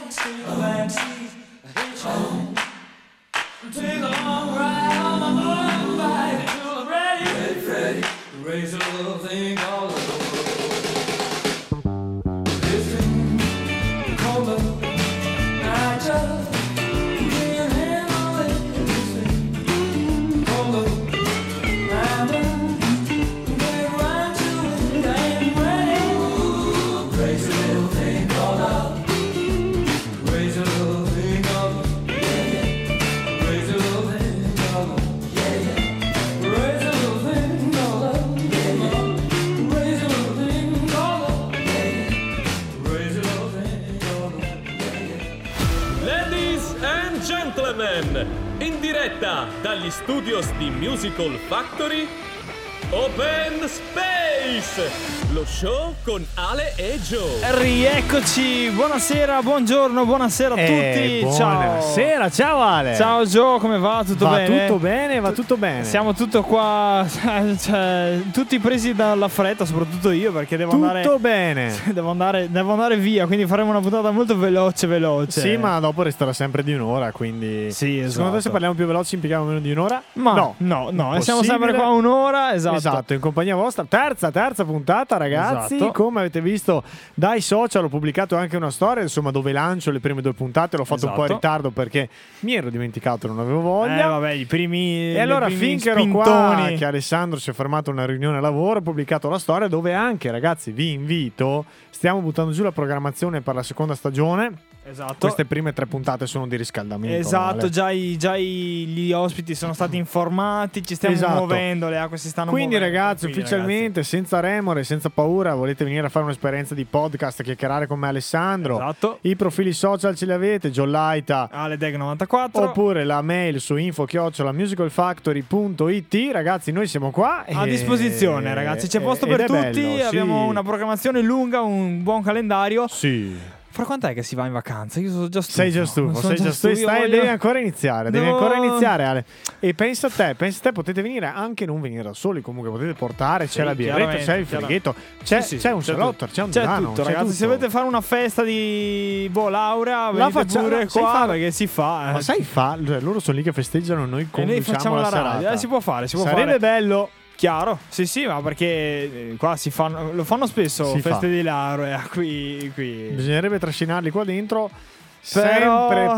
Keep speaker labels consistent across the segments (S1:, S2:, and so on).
S1: In diretta dagli studios di Musical Factory, Open Space, lo show con Ale e Joe.
S2: Rieccoci, buonasera, buongiorno, buonasera a tutti.
S3: Buonasera, ciao Ale.
S2: Ciao Joe, come va? Tutto bene?
S3: Va tutto bene, va tutto bene.
S2: Siamo tutto qua, cioè, tutti presi dalla fretta, soprattutto io, perché devo andare.
S3: Tutto bene.
S2: Devo andare via, quindi faremo una puntata molto veloce.
S3: Sì, ma dopo resterà sempre di un'ora, quindi.
S2: Sì, esatto.
S3: Secondo te se parliamo più veloci impieghiamo meno di un'ora?
S2: Ma no, siamo sempre qua un'ora, esatto,
S3: in compagnia vostra. Terza puntata, ragazzi.
S2: Esatto.
S3: Come avete visto dai social, ho pubblicato anche una storia, insomma, dove lancio le prime 2 puntate. L'ho fatto un po' in ritardo perché mi ero dimenticato, non avevo voglia.
S2: Vabbè, i primi.
S3: E allora, finché ero qua, che Alessandro si è fermato a una riunione lavoro, ho pubblicato la storia dove anche, ragazzi, vi invito. Stiamo buttando giù la programmazione per la seconda stagione.
S2: Esatto.
S3: Queste prime 3 puntate sono di riscaldamento.
S2: Esatto, già gli ospiti sono stati informati, ci stiamo muovendo, le acque si stanno
S3: muovendo. Quindi
S2: ragazzi,
S3: ufficialmente, senza remore, senza paura, volete venire a fare un'esperienza di podcast, chiacchierare con me Alessandro.
S2: Esatto.
S3: I profili social ce li avete, Jollaita,
S2: Aledeg94,
S3: oppure la mail su info@musicalfactory.it. Ragazzi, noi siamo qua
S2: a disposizione, ragazzi, c'è posto per tutti,
S3: bello,
S2: abbiamo una programmazione lunga, un buon calendario.
S3: Sì.
S2: Fra quant'è che si va in vacanza? Io sono già stufo.
S3: Sei già stufo. Devi ancora iniziare. Ale. E pensa a te, potete venire anche non venire da soli. Comunque potete portare, c'è la birretta, c'è il frighetto, c'è un salotto, c'è un divano,
S2: tutto, ragazzi. Se volete fare una festa di laurea, venite pure qua, perché si fa.
S3: Ma sai loro sono lì che festeggiano, noi conduciamo la serata.
S2: Si può fare,
S3: Sarebbe bello.
S2: Chiaro, sì, ma perché qua lo fanno spesso feste di laurea qui.
S3: Bisognerebbe trascinarli qua dentro. Però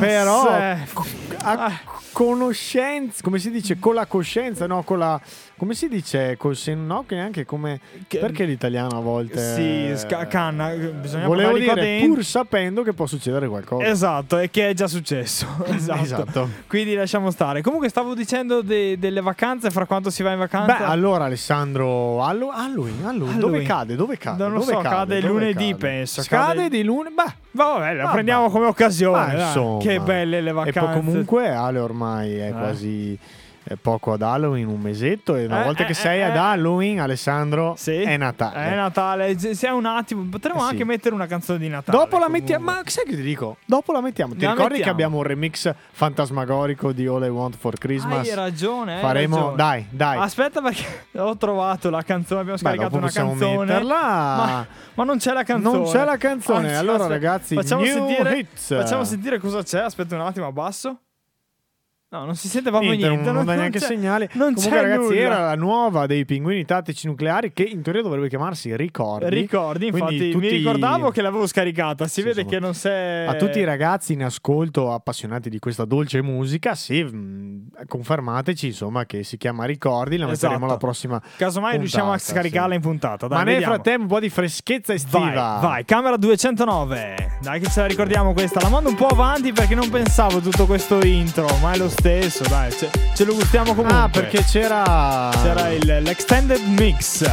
S3: a conoscenza, come si dice, con la coscienza, no, con la, come si dice, no, che neanche come, perché l'italiano a volte
S2: canna, bisogna
S3: volevo dire
S2: dentro.
S3: Pur sapendo che può succedere qualcosa.
S2: Esatto, e che è già successo. Esatto. Quindi lasciamo stare. Comunque stavo dicendo delle vacanze, fra quanto si va in vacanza.
S3: Beh, allora Alessandro, Halloween. Dove cade?
S2: Non lo so, cade lunedì, penso.
S3: Cade di lunedì.
S2: Vabbè, la prendiamo come occasione.
S3: Insomma.
S2: Che belle le vacanze.
S3: E poi comunque Ale ormai è quasi poco ad Halloween, un mesetto, e una volta che sei ad Halloween, Alessandro, è Natale.
S2: È Natale. Se un attimo potremmo anche mettere una canzone di Natale.
S3: Dopo la mettiamo. Ma sai che ti dico? Dopo la mettiamo. Ti ricordi che abbiamo un remix fantasmagorico di All I Want for Christmas?
S2: Hai ragione.
S3: Faremo. Dai.
S2: Aspetta, perché ho trovato la canzone. Abbiamo scaricato una canzone. Ma non c'è la canzone.
S3: Non c'è la canzone.
S2: Anzi,
S3: allora, ragazzi,
S2: facciamo sentire cosa c'è. Aspetta un attimo, abbasso. No, non si sente proprio niente.
S3: Non dà neanche segnali. Comunque, ragazzi, era la nuova dei Pinguini Tattici Nucleari, che in teoria dovrebbe chiamarsi Ricordi.
S2: Infatti, mi ricordavo che l'avevo scaricata. Si vede che non sei.
S3: A tutti i ragazzi in ascolto, appassionati di questa dolce musica, confermateci, insomma, che si chiama Ricordi. La metteremo la prossima.
S2: Casomai riusciamo a scaricarla in puntata. Dai,
S3: ma nel frattempo un po' di freschezza estiva.
S2: Vai, camera 209. Dai, che ce la ricordiamo questa. La mando un po' avanti perché non pensavo tutto questo intro, ma è lo stesso, dai, ce lo gustiamo comunque.
S3: Perché c'era
S2: l'extended mix.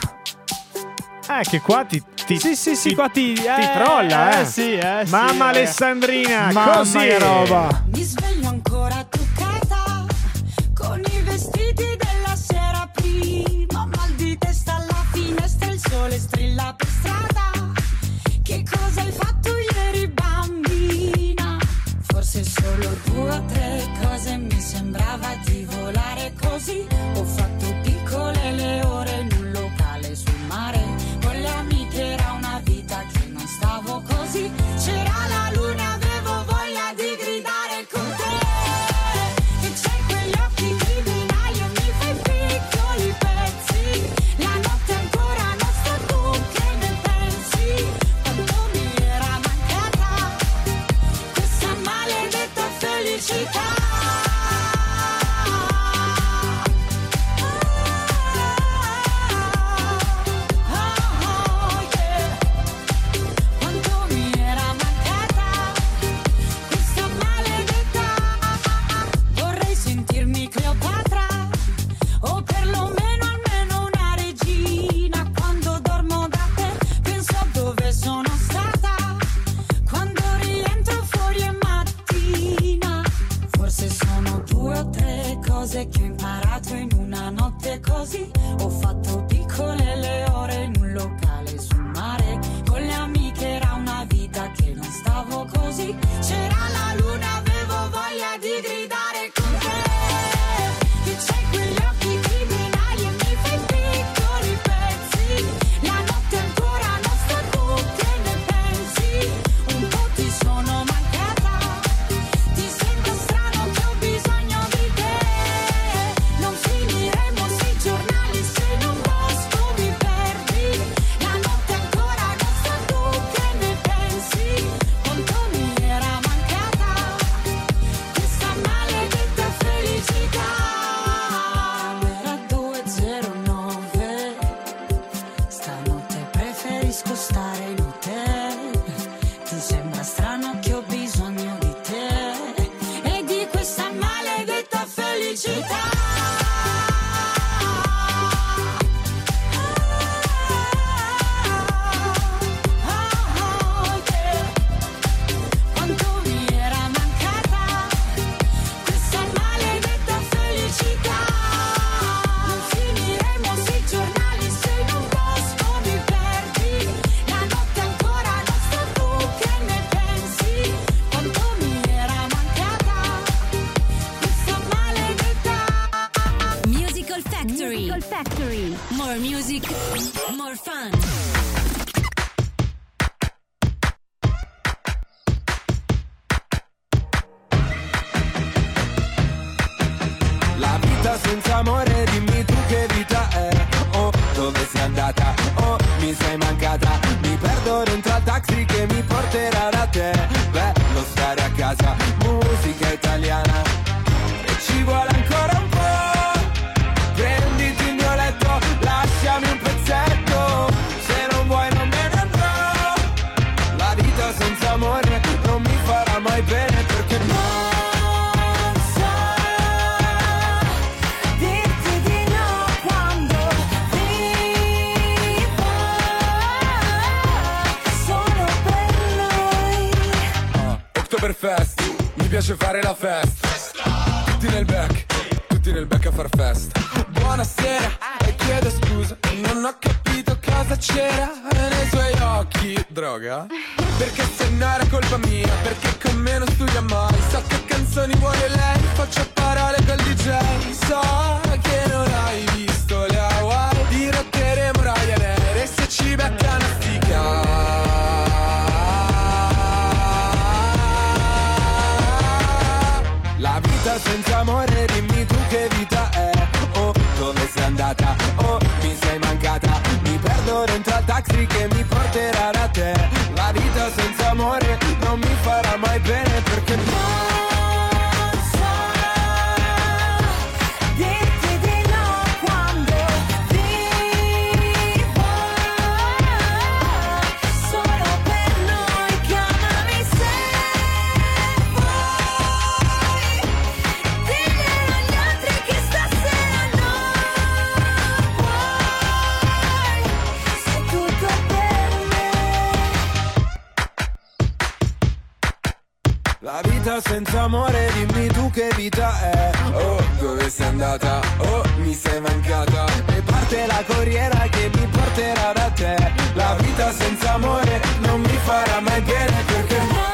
S3: Che qua ti
S2: qua ti
S3: trolla,
S2: Sì,
S3: Mamma Alessandrina,
S2: mamma
S3: così
S2: che roba.
S4: Mi sveglio ancora truccata con i vestiti della sera prima, mal di testa alla finestra, il sole strilla per strada. Che cosa hai fatto ieri, bambina? Forse solo 2 o 3 cose, mi sembrava di volare così. Ho fatto piccole le ore in un locale sul mare, con le amiche era una vita che non stavo così. C'era la luna vera cose che ho imparato in una notte così. Ho fatto piccole le ore in un locale sul mare. Con le amiche era una vita che non stavo così. C'era la luna, avevo voglia di gridare con te. Che c'hai quegli occhi criminali e mi fai piccoli pezzi. La notte ancora nostra, tu che ne pensi? Un po' ti sono mancata. Ti sento strano che ho bisogno di te. Non finiremo sui giornali se in un bosco mi perdi. La notte ancora nostra, tu che ne pensi? Quanto mi era mancata questa maledetta felicità. Era 2:09. Stanotte preferisco stare in hotel. Ti sembra strano che ho bisogno di te e di questa maledetta felicità. Quanto mi era mancata questa maledetta felicità. Non finiremo sui giornali se in un bosco mi perdi. La notte ancora nostra, tu che ne pensi? Quanto mi era mancata questa maledetta.
S5: Musical Factory. More music, more fun.
S6: La vita senza amore, dimmi tu che vita è. Oh, dove sei andata? Oh, mi sei mancata. Mi perdo dentro al taxi che mi porterà da te. Bello stare a casa, musica italiana. E ci vuole ancora un po'. Prenditi il mio letto, lasciami un pezzetto. Se non vuoi non me ne andrò. La vita senza amore non mi farà mai bene perché no.
S7: Oktoberfest, mi piace fare la festa. Tutti nel back a far festa. Buonasera, e chiedo scusa, non ho capito cosa c'era nei suoi occhi. Droga? Perché se no era colpa mia, perché con me non studia mai. So che canzoni vuole lei, faccio parole col DJ. So che non hai visto le Hawaii, dirotteremo Ryanair e se ci becca una stica. La vita senza amore, dimmi tu che vita è. Oh, dove sei andata? Oh, mi sei mancata. Mi perdo dentro al taxi che mi porterà da te. La vita senza amore non mi farà mai bene perché no. La vita senza amore, dimmi tu che vita è. Oh, dove sei andata? Oh, mi sei mancata. E parte la corriera che mi porterà da te. La vita senza amore non mi farà mai bene perché no.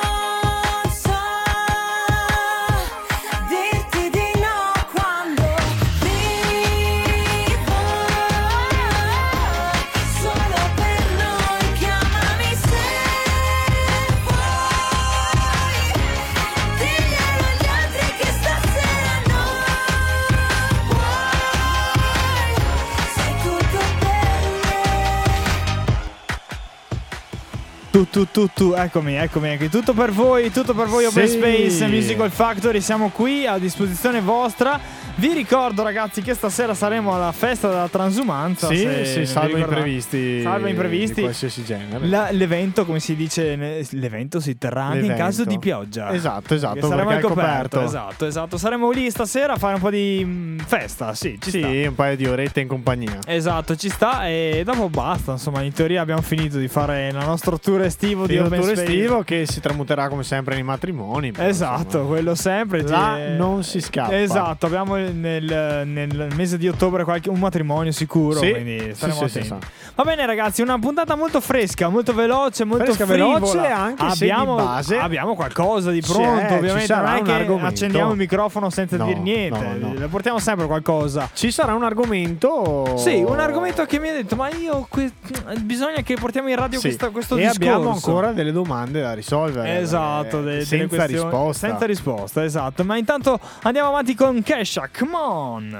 S2: Eccomi anche tutto per voi Open
S3: Sì.
S2: Space Musical Factory, siamo qui a disposizione vostra. Vi ricordo ragazzi che stasera saremo alla festa della transumanza.
S3: Sì, salvo
S2: imprevisti di
S3: qualsiasi genere.
S2: L'evento, come si dice, l'evento si terrà anche in caso di pioggia.
S3: Esatto,
S2: saremo
S3: perché
S2: al
S3: è coperto.
S2: Esatto, saremo lì stasera a fare un po' di festa. Sì, ci sta.
S3: un paio di orette in compagnia.
S2: Esatto, ci sta. E dopo basta, insomma, in teoria abbiamo finito di fare la nostra tour estiva estivo di Open Space.
S3: estivo che si tramuterà come sempre nei matrimoni.
S2: Esatto,
S3: insomma,
S2: quello sempre.
S3: là non si scappa.
S2: Esatto, abbiamo nel mese di ottobre un matrimonio sicuro,
S3: Sì,
S2: quindi staremo
S3: sì,
S2: attenti.
S3: sì.
S2: Va bene ragazzi, una puntata molto fresca, molto veloce, molto
S3: Fresca,
S2: frivola.
S3: veloce, anche se di base
S2: abbiamo qualcosa di pronto,
S3: ci
S2: ovviamente
S3: sarà
S2: non è
S3: un
S2: che
S3: argomento.
S2: accendiamo il microfono senza
S3: No,
S2: dire niente,
S3: no.
S2: Le portiamo sempre qualcosa.
S3: Ci sarà un argomento.
S2: Sì, un argomento che mi ha detto, ma io bisogna che portiamo in radio
S3: Sì.
S2: questo
S3: e
S2: discorso.
S3: abbiamo ancora delle domande da risolvere.
S2: Esatto, delle
S3: senza
S2: questioni-
S3: risposta.
S2: Senza risposta, esatto. Ma intanto andiamo avanti con Kesha, come on.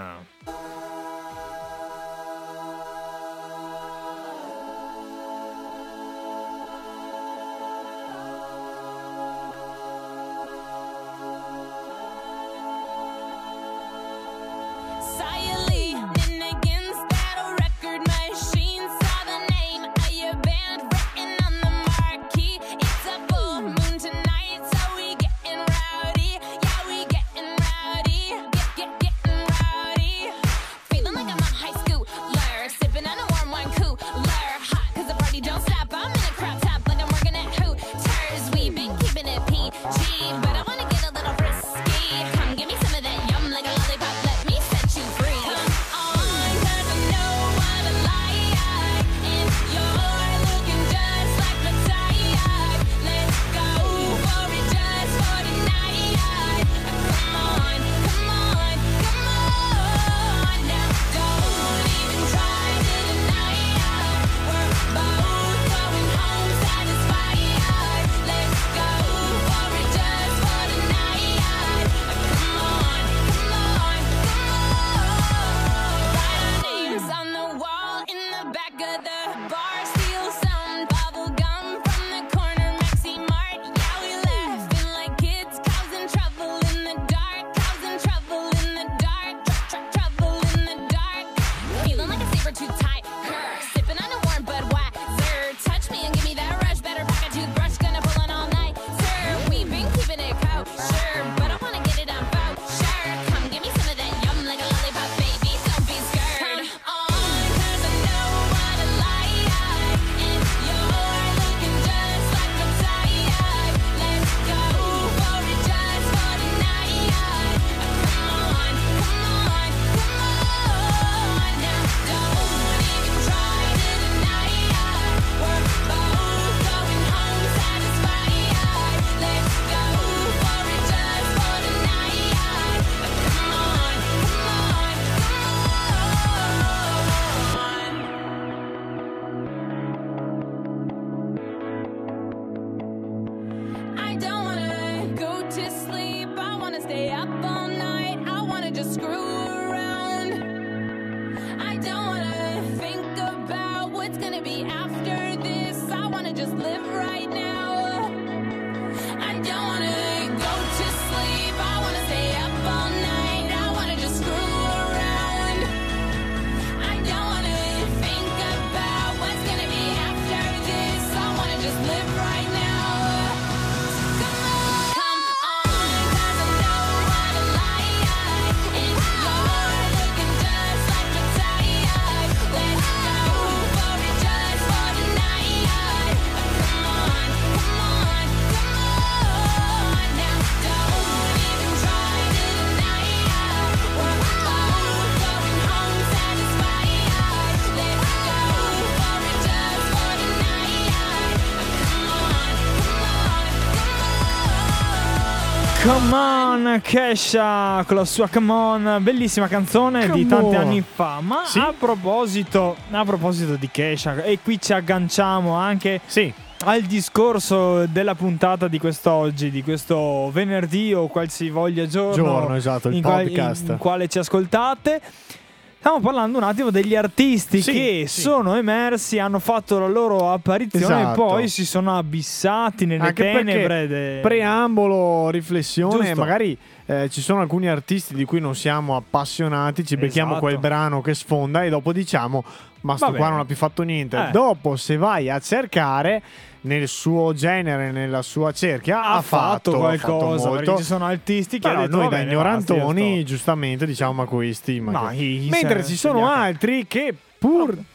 S2: Come on, Kesha con la sua Come on, bellissima canzone di tanti anni fa. Ma
S3: sì,
S2: a proposito di Kesha, e qui ci agganciamo anche al discorso della puntata di quest'oggi, di questo venerdì o qualsivoglia giorno
S3: esatto, il podcast
S2: in quale ci ascoltate. Stiamo parlando un attimo degli artisti che sono emersi, hanno fatto la loro apparizione e poi si sono abissati nelle tenebre.
S3: Preambolo, riflessione,
S2: Giusto.
S3: magari ci sono alcuni artisti di cui non siamo appassionati, ci becchiamo quel brano che sfonda e dopo diciamo ma sto qua non ha più fatto niente. Dopo se vai a cercare nel suo genere, nella sua cerchia, ha fatto
S2: qualcosa,
S3: molto.
S2: perché ci sono artisti che
S3: però
S2: hanno detto,
S3: noi
S2: va
S3: da
S2: bene,
S3: ignorantoni giustamente diciamo ma questi mentre ci sono altri che pur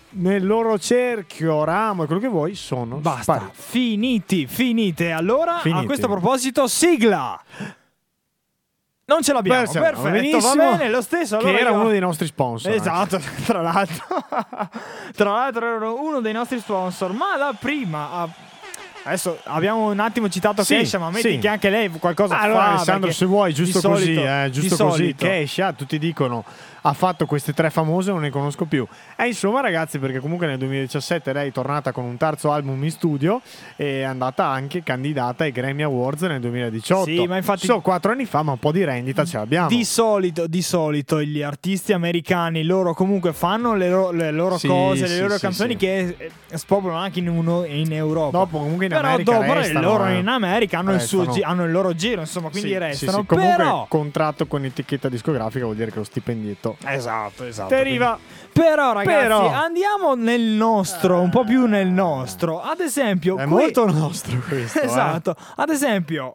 S3: nel loro cerchio, ramo e quello che vuoi sono
S2: basta,
S3: spariti.
S2: finite. Allora,
S3: Finiti.
S2: a questo proposito, sigla. Non ce l'abbiamo, perfetto,
S3: benissimo.
S2: Va bene, lo stesso. Allora
S3: che era uno dei nostri sponsor.
S2: Esatto, tra l'altro era uno dei nostri sponsor. Ma la prima, adesso abbiamo un attimo citato Kesha, ma metti che anche lei qualcosa fa.
S3: Allora Alessandro, se vuoi, giusto così, giusto così.
S2: Solito.
S3: Kesha, tutti dicono, ha fatto queste 3 famose, non ne conosco più. E insomma, ragazzi, perché comunque nel 2017 lei è tornata con un terzo album in studio e è andata anche candidata ai Grammy Awards nel 2018.
S2: Sì, ma infatti
S3: 4 anni fa, ma un po' di rendita ce l'abbiamo.
S2: Di solito gli artisti americani, loro comunque fanno le loro cose, le loro canzoni che spopolano anche in Europa.
S3: Dopo comunque in
S2: però
S3: America
S2: dopo
S3: restano,
S2: loro in America hanno
S3: restano.
S2: hanno il loro giro, insomma, quindi restano.
S3: Comunque
S2: però
S3: contratto con etichetta discografica vuol dire che lo stipendietto
S2: esatto
S3: deriva.
S2: Però ragazzi, andiamo nel nostro, un po' più nel nostro. Ad esempio,
S3: è molto nostro questo.
S2: Esatto. Ad esempio,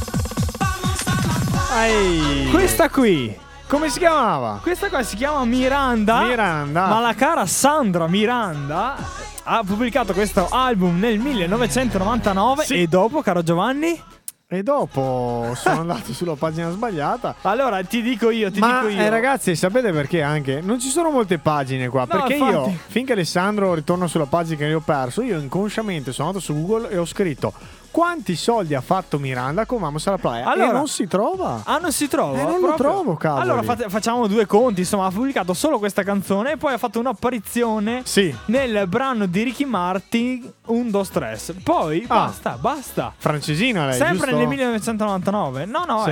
S2: questa qui,
S3: come si chiamava?
S2: Questa qua si chiama Miranda. Ma la cara Sandra Miranda ha pubblicato questo album nel 1999 e dopo, caro Giovanni?
S3: E dopo sono andato sulla pagina sbagliata.
S2: Allora ti dico io.
S3: Ragazzi, sapete perché anche? Non ci sono molte pagine qua. Perché
S2: infatti.
S3: io, finché Alessandro ritorna sulla pagina che io ho perso, io inconsciamente sono andato su Google e ho scritto quanti soldi ha fatto Miranda con Vamos alla Playa.
S2: Allora,
S3: e non si trova.
S2: Non si trova.
S3: Non lo trovo, cavolo.
S2: Allora facciamo 2 conti. Insomma, ha pubblicato solo questa canzone e poi ha fatto un'apparizione nel brano di Ricky Martin 1, 2, 3. Poi basta.
S3: Francesina lei,
S2: sempre
S3: giusto?
S2: nel 1999.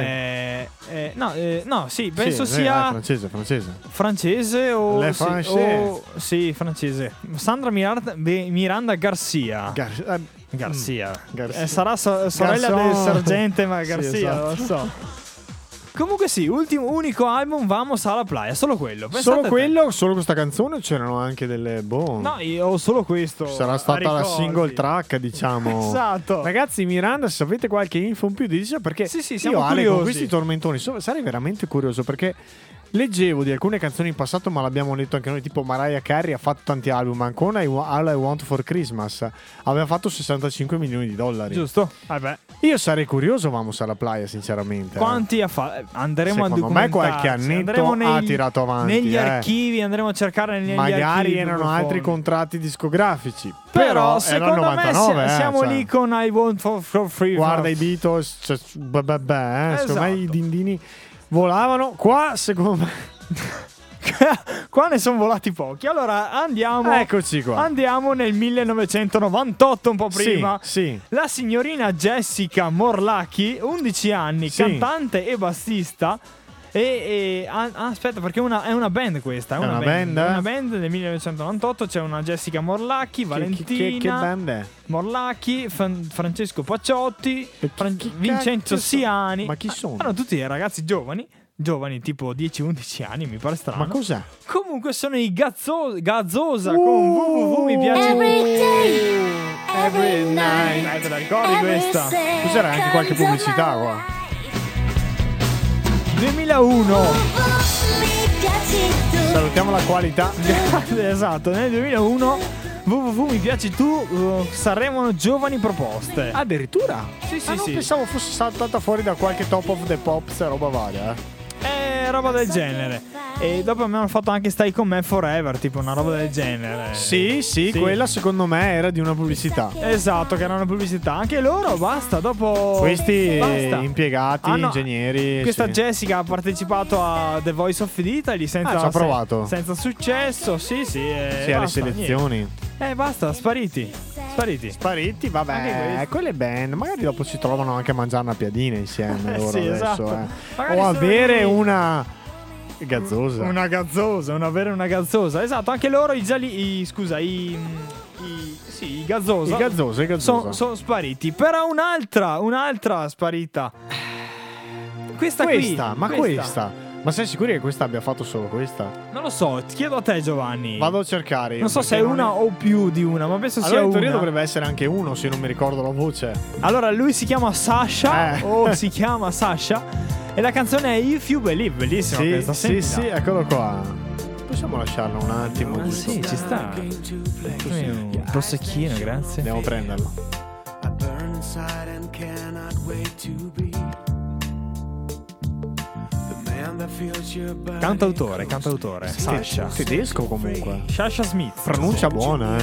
S2: Penso sia francese o francese. Sandra Miranda Garcia. Garcia. Sarà sorella del sergente, ma Garcia, non lo so. Comunque unico album Vamos alla Playa, solo quello.
S3: Solo quello, solo questa canzone o c'erano anche delle
S2: No, io ho solo questo.
S3: Sarà stata la single track, diciamo.
S2: Esatto.
S3: Ragazzi, Miranda, se avete qualche info in più dice, perché
S2: siamo
S3: io
S2: curiosi.
S3: con questi tormentoni sarei veramente curioso, perché leggevo di alcune canzoni in passato, ma l'abbiamo detto anche noi, tipo Mariah Carey ha fatto tanti album, ma con All I Want for Christmas aveva fatto $65 milioni.
S2: Giusto?
S3: Io sarei curioso, Vamos alla Playa, sinceramente.
S2: Quanti ha fatto? Andremo a documentarci.
S3: Secondo me qualche annetto ha tirato avanti.
S2: Negli archivi andremo a cercare negli archivi.
S3: Magari erano altri contratti discografici.
S2: Però
S3: secondo 99,
S2: me siamo lì con I Want for Free.
S3: Guarda i Beatles, secondo me i dindini volavano. Qua secondo me
S2: qua ne sono volati pochi. Allora andiamo.
S3: Eccoci qua.
S2: Andiamo nel 1998, un po' prima.
S3: Sì.
S2: La signorina Jessica Morlacchi, 11 anni, cantante e bassista. Aspetta, perché è una band questa. È una band. È una band del 1998. C'è una Jessica Morlacchi, Valentina.
S3: Che band è?
S2: Morlacchi, Francesco Pacciotti, Vincenzo Siani.
S3: Ma chi sono?
S2: Sono tutti ragazzi giovani, tipo 10-11 anni, mi pare strano.
S3: Ma cos'è?
S2: Comunque sono i Gazzosa con www mi piace.
S3: Every night.
S2: Te la ricordi questa?
S3: C'era anche qualche pubblicità qua.
S2: 2001.
S3: Salutiamo la qualità.
S2: Esatto, nel 2001 www mi piaci tu, Sanremo Giovani Proposte.
S3: Addirittura?
S2: Sì.
S3: Non pensavo fosse saltata fuori da qualche Top of the Pops e roba varia.
S2: Roba del genere. E dopo mi hanno fatto anche Stai con me forever, tipo una roba del genere.
S3: Sì, quella secondo me era di una pubblicità.
S2: Esatto, che era una pubblicità. Anche loro, basta, dopo
S3: questi impiegati, ingegneri.
S2: Questa Jessica ha partecipato a The Voice of Italy senza
S3: ci ha provato.
S2: Senza successo, sì,
S3: alle selezioni.
S2: Basta, spariti,
S3: vabbè. Quelle band, magari dopo si trovano anche a mangiare una piadina insieme loro adesso,
S2: esatto.
S3: O avere una gazzosa.
S2: Una gazzosa. Esatto, anche loro i gazzosa. Sono spariti. Però un'altra sparita. Questa.
S3: Ma sei sicuri che questa abbia fatto solo questa?
S2: Non lo so, ti chiedo a te, Giovanni.
S3: Vado a cercare.
S2: Non so se è una o più di una, ma penso sia una.
S3: In teoria dovrebbe essere anche uno, se non mi ricordo la voce.
S2: Allora, lui si chiama Sasha. Si chiama Sasha. E la canzone è If You Believe. Bellissima questa.
S3: Sì, eccolo qua. Possiamo lasciarla un attimo?
S2: Ah, sì, ci sta. Un prosecchino, grazie.
S3: Andiamo a prenderlo.
S2: Cantautore. Sasha.
S3: Tedesco comunque.
S2: Sasha Smith.
S3: Pronuncia buona,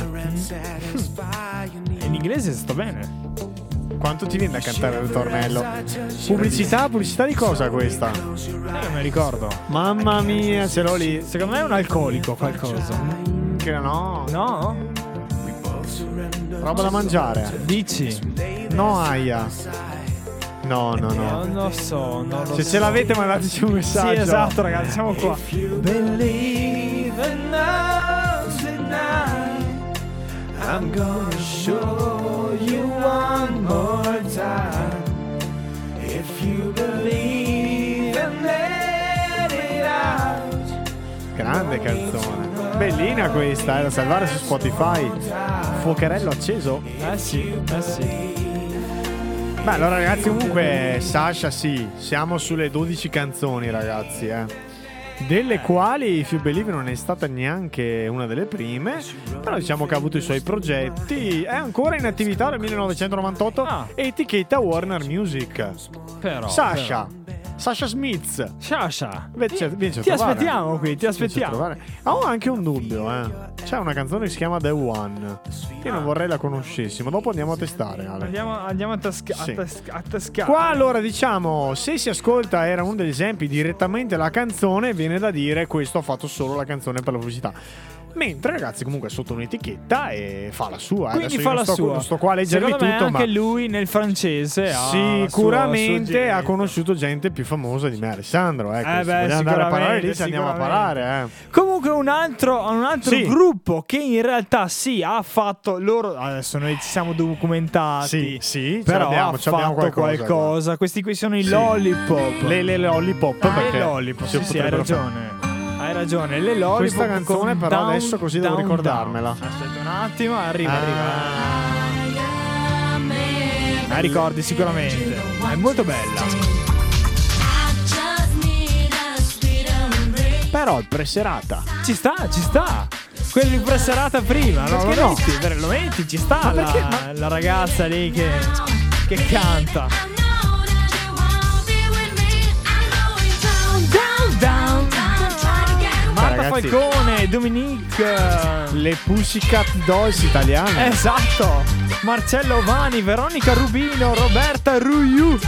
S2: In inglese sta bene.
S3: Quanto ti viene da cantare il ritornello? Pubblicità di cosa questa?
S2: Non mi ricordo.
S3: Mamma mia, ce l'ho lì.
S2: Secondo me è un alcolico qualcosa.
S3: Che no.
S2: No?
S3: Roba da mangiare.
S2: Dici?
S3: No, aia. No.
S2: Non lo so.
S3: Se ce l'avete mandateci un messaggio.
S2: Sì, esatto, ragazzi, siamo qua. Believe in us tonight. I'm gonna show you one more time. If you believe and let it out.
S3: Grande canzone. Bellina questa, da salvare su Spotify. Fuocherello acceso?
S2: Eh sì.
S3: Beh, allora ragazzi, comunque Sasha, sì, siamo sulle 12 canzoni, ragazzi, delle quali If You Believe non è stata neanche una delle prime, però diciamo che ha avuto i suoi progetti, è ancora in attività dal 1998, etichetta Warner Music.
S2: Però
S3: Sasha Smith.
S2: Sasha.
S3: Ti
S2: aspettiamo qui, ti aspettiamo.
S3: Ho anche un dubbio, C'è una canzone che si chiama The One. Io non vorrei la conoscessimo. Dopo andiamo a testare, Ale.
S2: Andiamo a tascare.
S3: Qua allora diciamo, se si ascolta, era uno degli esempi, direttamente la canzone, viene da dire questo ha fatto solo la canzone per la pubblicità. Mentre ragazzi comunque è sotto un'etichetta e fa la sua.
S2: Quindi
S3: adesso
S2: fa la sua.
S3: Non sto qua a leggervi
S2: secondo
S3: tutto,
S2: me anche
S3: ma
S2: lui nel francese
S3: sicuramente ha conosciuto gente più famosa di me, Alessandro. Se vogliamo andare a parlare lì, ci andiamo a parlare.
S2: Comunque un altro gruppo che in realtà ha fatto loro. Adesso noi ci siamo documentati.
S3: Sì,
S2: però
S3: abbiamo
S2: fatto qualcosa. Questi qui sono i Lollipop.
S3: Le Lollipop.
S2: Le Lollipop. Sì, hai ragione. Hai ragione, le Lollipop.
S3: Questa canzone però adesso così devo ricordarmela.
S2: Aspetta un attimo, arriva. Ricordi sicuramente. È molto bella.
S3: Però il preserata.
S2: Ci sta. Quello di preserata prima, no? Lo metti, ci sta la ragazza lì che canta. Marta Falcone, Dominique,
S3: le Pussycat Dolls italiane.
S2: Esatto. Marcello Vani, Veronica Rubino, Roberta Ruiu.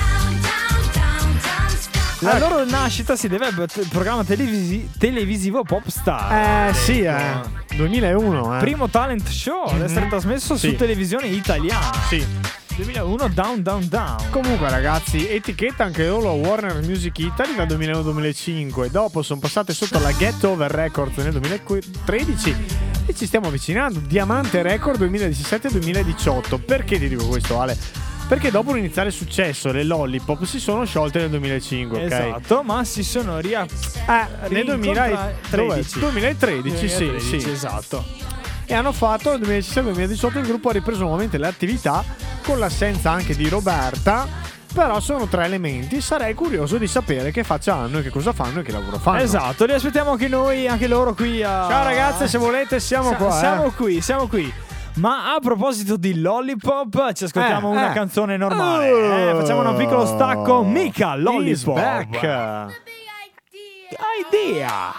S2: La loro nascita si deve al programma televisivo Popstar.
S3: 2001.
S2: Primo talent show ad essere trasmesso su televisione italiana.
S3: Sì.
S2: 2001 Down.
S3: Comunque ragazzi, etichetta anche loro Warner Music Italy dal 2001-2005. Dopo sono passate sotto la Get Over Records nel 2013 e ci stiamo avvicinando. Diamante Record 2017-2018. Perché ti dico questo, Ale? Perché dopo un iniziale successo le Lollipop si sono sciolte nel 2005, ok?
S2: Esatto, ma si sono
S3: nel 2013, sì,
S2: esatto.
S3: E hanno fatto nel 2017-2018 il gruppo ha ripreso nuovamente le attività con l'assenza anche di Roberta. Però sono tre elementi. Sarei curioso di sapere che faccia hanno e che cosa fanno e che lavoro fanno.
S2: Esatto, li aspettiamo anche noi, anche loro qui a...
S3: Ciao ragazze, se volete siamo qua.
S2: Siamo qui. Ma a proposito di Lollipop, ci ascoltiamo una canzone normale. Facciamo un piccolo stacco. Mika Lollipop. Idea.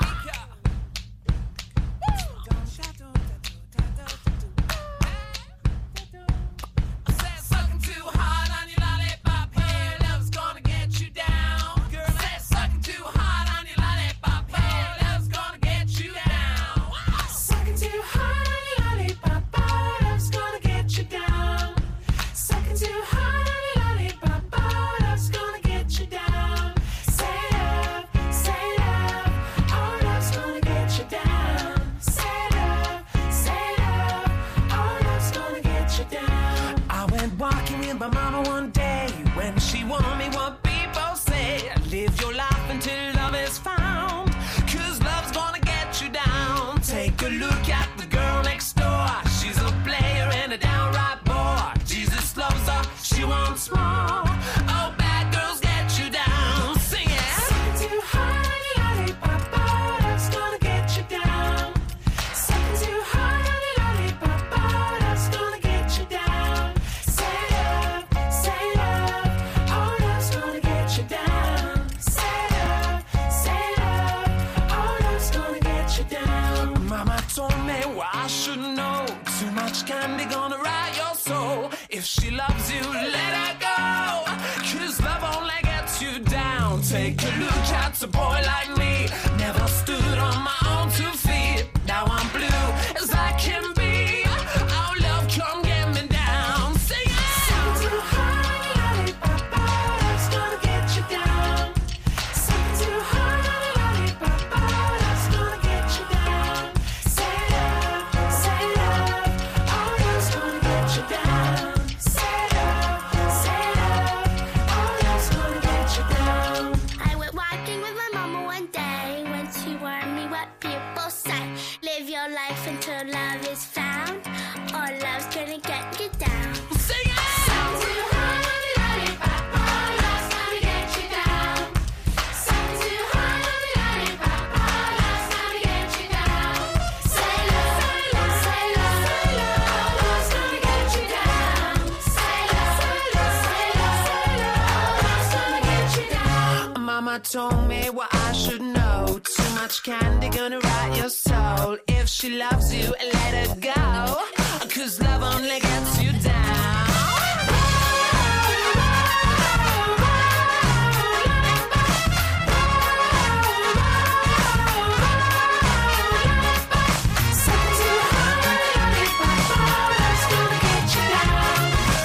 S7: candy gonna ride your soul. If she loves you, let her go. 'Cause love only gets you down. Take a look at a boy like me. Never stood on my own 2 feet. Now I'm blue as I can be. Our love come get me down. Sing it! Something too hard, lollipop, that's gonna get you down. Something too hard, lollipop, that's gonna get you down. Say love, our love's gonna get you down. Say love, our love's gonna get you down.
S8: I went walking with my mama one day when she warned me what people say. Live your life until love is found, or love's gonna get you down.
S7: Sing it!
S8: Something too hard, lollipop, love's gonna get you down. Something too hard, lollipop, love's gonna get you down. Say love, love's gonna get you down. Say love, love's gonna get you down.
S7: Mama told me what I should know. Too much candy gonna rot your soul. If she loves you, let her go. 'Cause love only gets you down.
S8: Something too hard, lollipop, love's gonna get you down.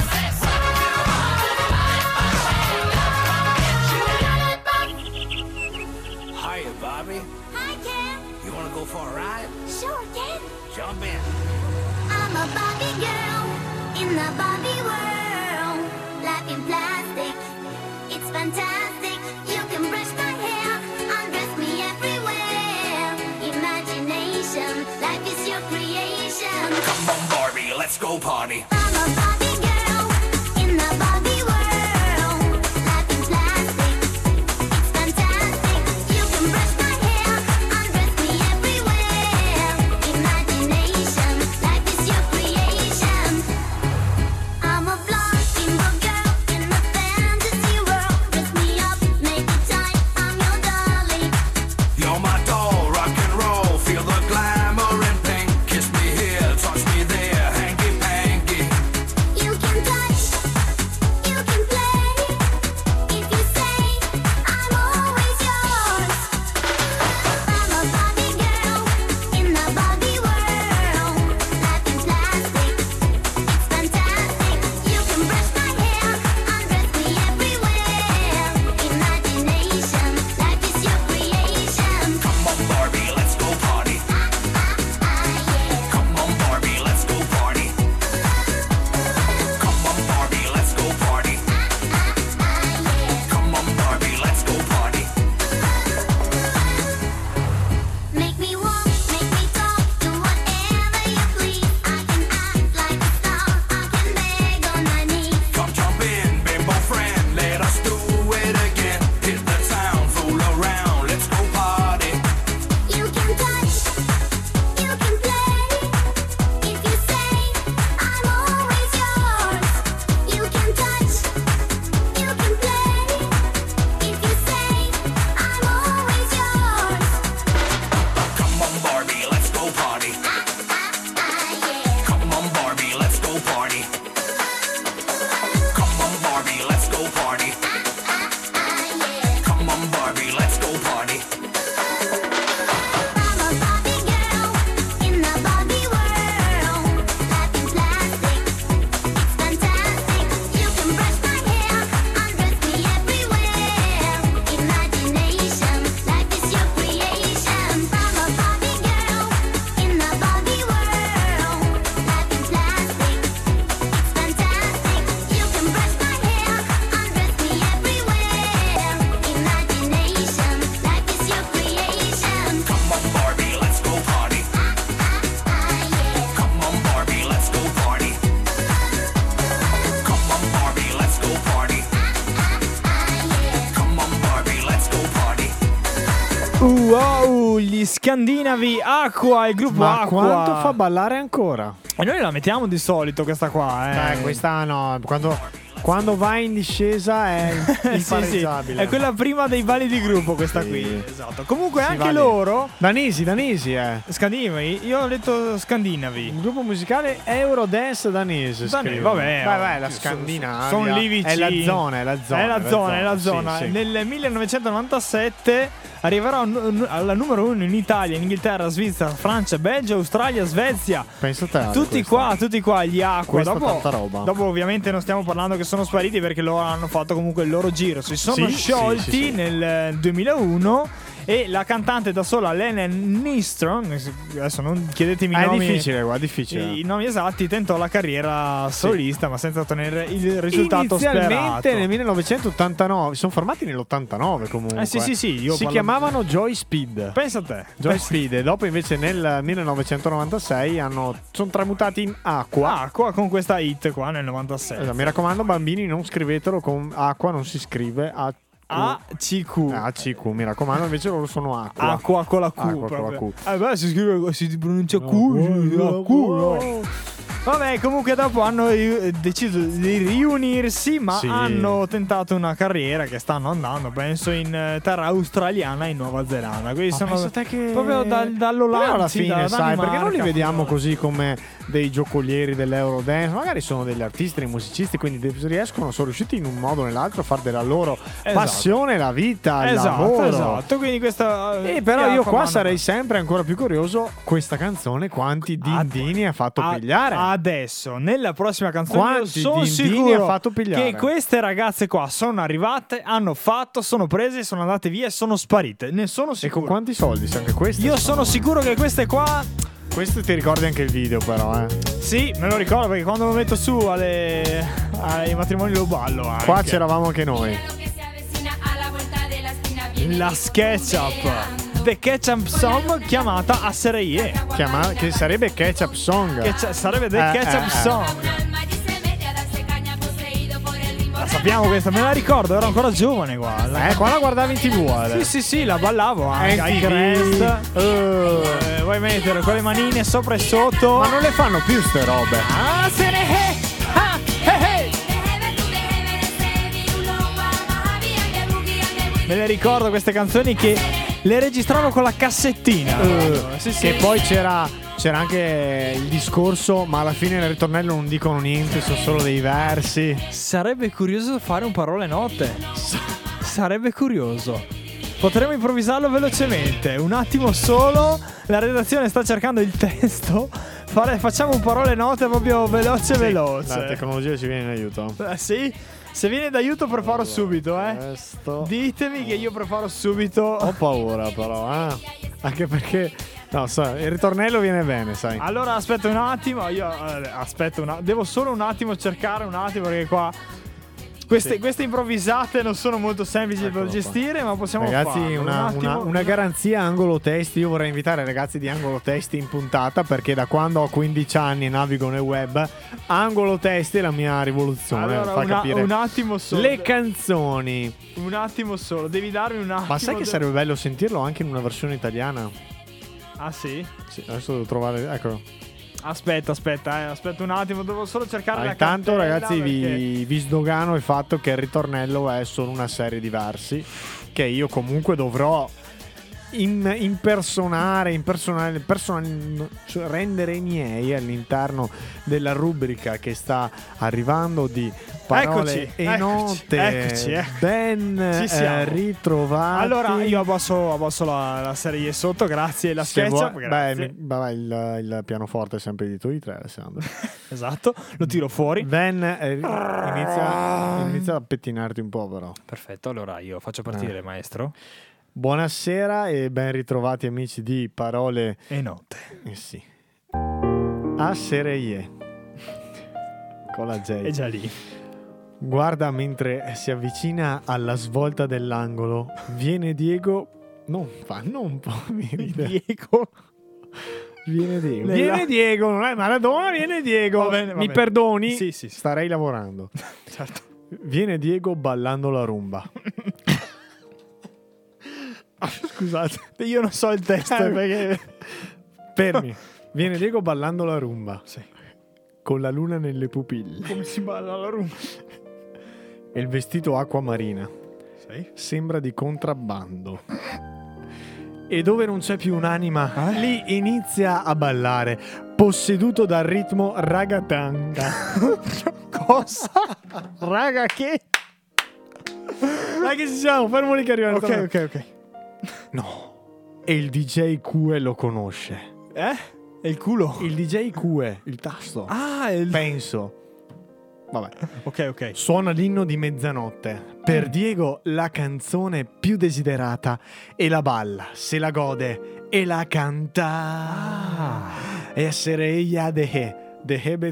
S9: Hiya, Bobby.
S8: Hi, Ken.
S9: You wanna go for a ride?
S8: Sure, Ken.
S9: Jump in.
S8: I'm a Barbie girl in the Barbie world. Life in plastic, it's fantastic. You can brush my hair, undress me everywhere. Imagination, life is your creation.
S9: Come on, Barbie, let's go party.
S8: I'm a Barbie girl in the Barbie world. Life in plastic, it's fantastic. You can brush my hair, undress me everywhere. Imagination, life is your creation. I'm a blonde girl in the fantasy world. Dress me up, make it tight, I'm your dolly.
S9: You're my doll, rock and roll. Feel the glamour and pink. Kiss me here, touch me there, hanky panky.
S8: You can touch, you can play. If you say I'm always yours. I'm a Barbie girl in the Barbie world. Life in plastic, it's fantastic. You can brush my hair, undress me everywhere. Imagination, life is your creation.
S9: Come on, Barbie, let's go party. Come on, Barbie, let's go party. Come on, Barbie, let's go party. Come on, Barbie, let's go party.
S8: Make me walk, make me talk, do whatever you please. I can act like a star, I can beg on my knees.
S9: Come jump in, bimbo friend, let us do it again. Hit the town, fool around, let's go party.
S8: You can touch, you can play. If you say I'm always yours. You can touch, you can play. If you say I'm always yours.
S9: Come on, Barbie, let's go party. Come on, Barbie, let's go party. Come on, Barbie, let's go party. Come on, Barbie, let's go party.
S8: I'm a Barbie girl in the Barbie world. Life in plastic, it's fantastic. You can brush my hair, undress me everywhere. Imagination, life is your creation. I'm a Barbie girl in the Barbie world. Life in plastic, it's fantastic. You can brush my hair, undress me everywhere. Imagination, life is your creation.
S9: Come on, Barbie, let's go party. Come on, Barbie, let's go party. Come on, Barbie, let's go party. Come on, Barbie, let's go party.
S2: Wow, gli scandinavi Aqua, il gruppo
S3: Ma
S2: Aqua.
S3: quanto fa ballare ancora?
S2: E noi la mettiamo di solito questa qua,
S3: Questa no. Quando vai in discesa è
S2: Sì, sì,
S3: impareggiabile.
S2: è quella prima dei balli di gruppo questa qui. Esatto. Comunque
S3: Sì,
S2: anche
S3: vale.
S2: loro
S3: Danesi,
S2: scandinavi, io ho letto scandinavi.
S3: un gruppo musicale Eurodance danese. scrive.
S2: Vabbè,
S3: la Scandinavia.
S2: sono lì vicini.
S3: È la zona, è la zona.
S2: È la zona.
S3: Sì, sì.
S2: Nel 1997 arriverà alla numero 1 in Italia, in Inghilterra, Svizzera, Francia, Belgio, Australia, Svezia.
S3: Penso a te, Ale,
S2: Tutti
S3: questo.
S2: qua, gli Aqua.
S3: Questa
S2: Dopo,
S3: tanta roba.
S2: dopo ovviamente non stiamo parlando che sono spariti perché loro hanno fatto comunque il loro giro. Si sono
S3: Sì,
S2: sciolti
S3: sì.
S2: nel 2001 e la cantante da sola, Lena Nystrom, adesso non chiedetemi i
S3: È
S2: nomi.
S3: difficile, guarda, difficile.
S2: I nomi esatti, tentò la carriera solista, ma senza ottenere il risultato
S3: Inizialmente
S2: sperato.
S3: nel 1989, sono formati nell'89 comunque.
S2: Sì, io
S3: si
S2: parlo-
S3: chiamavano Joy Speed.
S2: Pensa a te.
S3: Joy Speed, e dopo invece nel 1996 sono tramutati in Aqua.
S2: Acqua con questa hit qua nel 96.
S3: Mi raccomando, bambini, non scrivetelo con Aqua, non si scrive
S2: ACQ.
S3: ACQ, mi raccomando, invece loro sono Aqua.
S2: Acqua con la Q.
S3: Acqua con la
S2: proprio.
S3: Q.
S2: Beh, si scrive, si pronuncia Q. no. Vabbè, comunque dopo hanno deciso di riunirsi, ma
S3: Sì.
S2: hanno tentato una carriera che stanno andando, penso, in terra australiana e in Nuova Zelanda. Quindi sono
S3: penso te che
S2: proprio dall'Olanda.
S3: Però alla fine, sai, perché non li vediamo così come dei giocolieri dell'Eurodance? Magari sono degli artisti, dei musicisti, quindi sono riusciti in un modo o nell'altro a fare della loro passione, la vita, il lavoro.
S2: Esatto, quindi questa.
S3: Però io qua
S2: fanno-
S3: sarei sempre ancora più curioso. Questa canzone quanti dindini ha fatto pigliare?
S2: Adesso, nella prossima canzone,
S3: Quanti
S2: sono
S3: dindini
S2: sicuro
S3: ha fatto pigliare?
S2: che queste ragazze qua sono arrivate, hanno fatto, sono prese, sono andate via e sono sparite. Ne sono
S3: E
S2: sicuro.
S3: con quanti soldi? Se anche queste
S2: Io sono sicuro che queste qua.
S3: Questo ti ricordi anche il video, però,
S2: Sì, me lo ricordo perché quando lo metto su ai matrimoni lo ballo. Anche.
S3: Qua c'eravamo anche noi.
S2: La SketchUp. The Ketchup Song chiamata Assereie.
S3: Che sarebbe Ketchup Song.
S2: Sarebbe The Ketchup Song. La sappiamo questa, me la ricordo, ero ancora giovane qua.
S3: Qua la guardavi in TV, Ale.
S2: Sì, la ballavo anche ai Crest. Vuoi mettere quelle manine sopra e sotto?
S3: Ma non le fanno più ste robe.
S2: Me le ricordo queste canzoni che le registravo con la cassettina.
S3: Che poi c'era anche il discorso, ma alla fine nel ritornello non dicono niente, sono solo dei versi.
S2: Sarebbe curioso fare un parole note. Sarebbe curioso. Potremmo improvvisarlo velocemente. Un attimo solo. La redazione sta cercando il testo. Facciamo un parole note proprio veloce.
S3: La tecnologia ci viene in aiuto.
S2: Sì. Se viene d'aiuto preparo subito, Ditemi che io preparo subito.
S3: Ho paura però, Anche perché il ritornello viene bene, sai.
S2: Allora aspetta un attimo. Devo solo un attimo cercare perché qua queste improvvisate non sono molto semplici da gestire, ma possiamo
S3: ragazzi,
S2: farlo.
S3: una garanzia Angolo Testi. Io vorrei invitare i ragazzi di Angolo Testi in puntata, perché da quando ho 15 anni e navigo nel web, Angolo Testi è la mia rivoluzione.
S2: Allora,
S3: fa capire
S2: un attimo solo.
S3: le canzoni.
S2: Un attimo solo, devi darmi un attimo.
S3: Ma sai che sarebbe bello sentirlo anche in una versione italiana?
S2: Ah sì?
S3: Sì, adesso devo trovare, eccolo.
S2: Aspetta un attimo, devo solo cercare la
S3: intanto
S2: cartella,
S3: ragazzi vi sdogano il fatto che il ritornello è solo una serie di versi che io comunque dovrò cioè rendere miei all'interno della rubrica che sta arrivando di parole e note.
S2: Eccoci.
S3: Ben
S2: Ci siamo.
S3: ritrovati.
S2: Allora io abbasso la serie sotto, grazie. La SketchUp, grazie.
S3: Il pianoforte è sempre di tu, 3, Alessandro.
S2: Esatto, lo tiro fuori.
S3: Ben inizia a pettinarti un po', però.
S2: Perfetto, allora io faccio partire, maestro.
S3: Buonasera e ben ritrovati amici di Parole
S2: e Note.
S3: Sì. Assereie. Con la J.
S2: È già lì.
S3: Guarda mentre si avvicina alla svolta dell'angolo. Viene Diego. Non mi ride.
S2: Diego.
S3: Viene Diego, non è Maradona, viene Diego.
S2: Va bene.
S3: Mi perdoni?
S2: Sì.
S3: Starei lavorando.
S2: Certo.
S3: Viene Diego ballando la rumba.
S2: Scusate, io non so il testo perché.
S3: Fermi. Viene Diego ballando la rumba.
S2: Sì.
S3: Con la luna nelle pupille.
S2: Come si balla la rumba?
S3: e il vestito acquamarina. Sembra di contrabbando. E dove non c'è più un'anima, lì inizia a ballare, posseduto dal ritmo ragatanga.
S2: Cosa?
S3: Raga che? Dai che ci siamo, fermo lì che arriva.
S2: Ok.
S3: No. E il DJ Cue lo conosce.
S2: E il culo?
S3: Il DJ Cue, il tasto. Penso. Vabbè.
S2: Ok.
S3: Suona l'inno di mezzanotte. Per Diego la canzone più desiderata e la balla, se la gode e la canta. Essere ella de hebet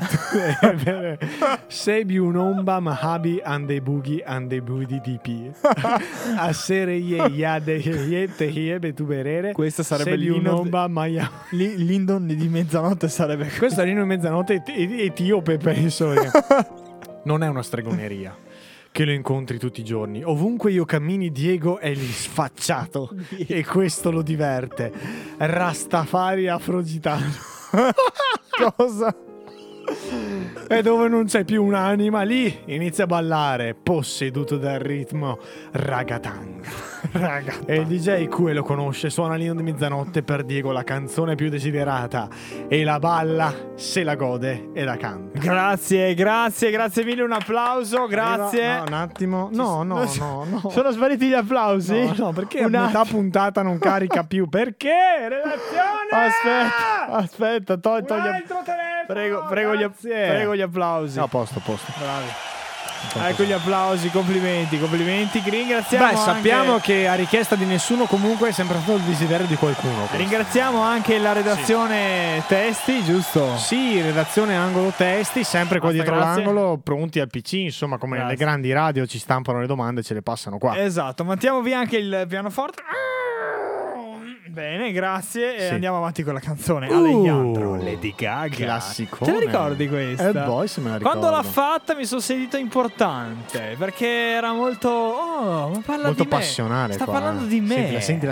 S3: sebi un'omba mahabi ande bugi ande budi tipi. Essere ella de hebet tuberere.
S2: Questo sarebbe
S3: sebi un'omba maya.
S2: L'inno di mezzanotte sarebbe.
S3: Questo è l'inno di mezzanotte etiope, penso. Non è una stregoneria che lo incontri tutti i giorni. Ovunque io cammini, Diego è lì sfacciato e questo lo diverte. Rastafari afrogitano. Cosa? E dove non c'è più un'anima, lì inizia a ballare, posseduto dal ritmo ragatanga. E il DJ Cue lo conosce, suona l'inno di mezzanotte per Diego la canzone più desiderata e la balla, se la gode e la canta.
S2: Grazie mille, un applauso, grazie.
S3: No, un attimo. No.
S2: Sono spariti gli applausi?
S3: No, perché a metà puntata non carica più? Perché? Relazione!
S2: Aspetta, togli. Prego gli applausi.
S3: No, a posto.
S2: Bravi. Ecco gli applausi, complimenti, ringraziamo.
S3: Beh, sappiamo
S2: anche...
S3: che a richiesta di nessuno comunque è sempre stato il desiderio di qualcuno. Questo.
S2: Ringraziamo anche la redazione testi, giusto?
S3: Sì, redazione angolo testi, sempre qua dietro l'angolo, pronti al PC, insomma, come nelle grandi radio ci stampano le domande e ce le passano qua.
S2: Esatto, mettiamo via anche il pianoforte. Bene, grazie. E andiamo avanti con la canzone. Alejandro, Lady Gaga.
S3: Classicone.
S2: Te la ricordi questa?
S3: Boy, se me la ricordo.
S2: Quando l'ha fatta mi sono sentito importante, perché era molto... Oh, ma parla
S3: molto
S2: di me.
S3: passionale.
S2: Sta
S3: qua,
S2: parlando di me.
S3: Sentila.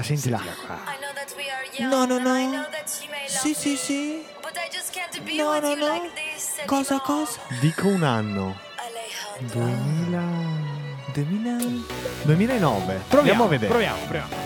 S2: No. Sì. No. Cosa?
S3: Dico un anno. 2009. Proviamo a vedere.
S2: Proviamo.